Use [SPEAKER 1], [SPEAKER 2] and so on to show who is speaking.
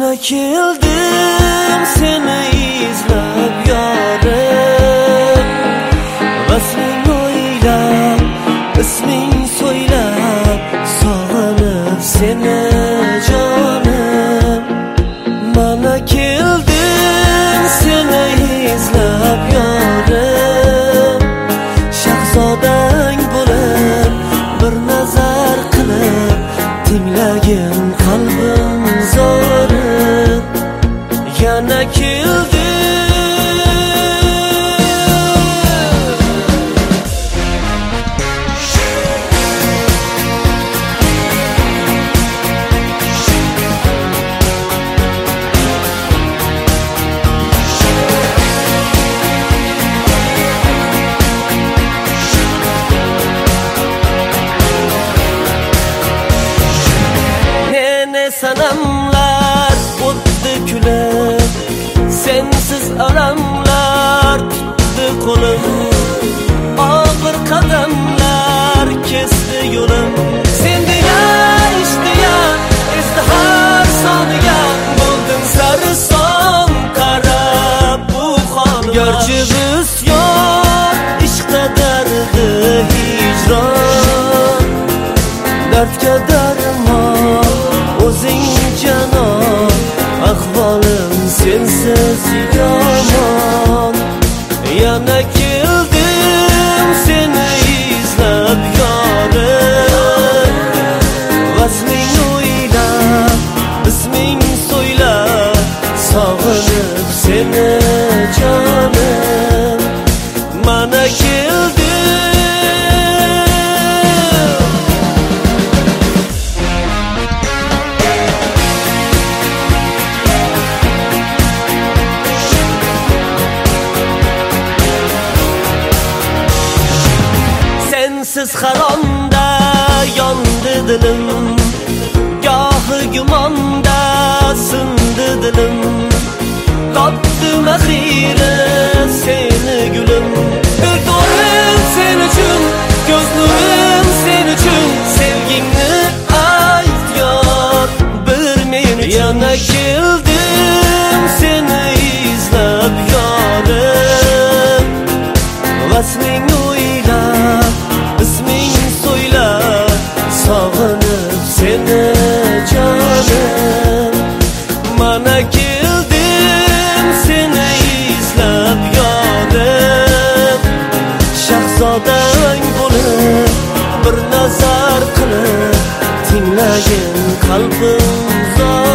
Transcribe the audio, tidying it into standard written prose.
[SPEAKER 1] Mana keldim seni izlab yorim, vasling o'ylab, isming so'ylab, sog'inib seni jonim. Mana keldim seni izlab yorim, shahzodang bo'lib bir nazar qilib tinglagin qalbim zo'rib. Yana keldim sanamlar o'tdi kulib, sensiz alamlar tutdi qo'lim, og'ir qadamlar kesdi yo'lim. Sen degan ishtiya esda har soniga bo'lding sarson qarab bu xonim. Garchi biz yo'q ishqda dardi hijron, dardga darmon o'zing janon, ahvolim sensiz yomon. Yana keldim seni izlab yorim, vasling o'ylab, isming so'ylab, sog'inib seni jonim. Mana keldim sensiz haromda yondi dilim, gohi gumonda sindi dilim. Topdim axiri seni gulim, o'rto'rim sen uchun, ko'z nurim sen uchun, sevgingni ayt yor bir men uchun. Yana keldim seni izlab yorim, vasling o'ylab, isming so'ylab, sog'inib seni jonim. Mana keldim seni izlab yorim, shahzodang bo'lib bir nazar qilib tinglagin qalbim zo'r.